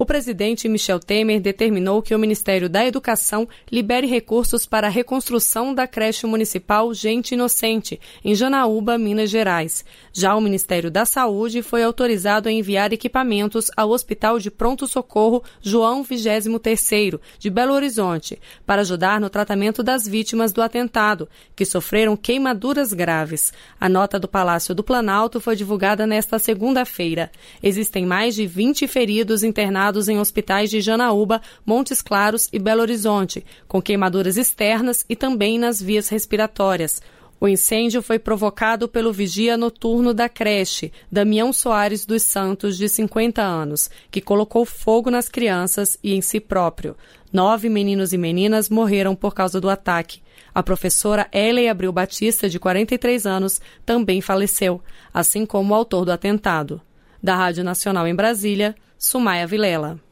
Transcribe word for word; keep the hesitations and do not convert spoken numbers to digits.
presidente Michel Temer determinou que o Ministério da Educação libere recursos para a reconstrução da creche municipal Gente Inocente, em Janaúba, Minas Gerais. Já o Ministério da Saúde foi autorizado a enviar equipamentos ao Hospital de Pronto-Socorro João vigésimo terceiro, de Belo Horizonte, para ajudar no tratamento das vítimas do atentado, que sofreram queimaduras graves. A nota do Palácio do Planalto foi divulgada nesta segunda-feira. Existem mais de vinte feridos internados em hospitais de Janaúba, Montes Claros e Belo Horizonte, com queimaduras externas e também nas vias respiratórias. O incêndio foi provocado pelo vigia noturno da creche, Damião Soares dos Santos, de cinquenta anos, que colocou fogo nas crianças e em si próprio. Nove meninos e meninas morreram por causa do ataque. A professora Ellen Abreu Batista, de quarenta e três anos, também faleceu, assim como o autor do atentado. Da Rádio Nacional em Brasília, Sumaia Vilela.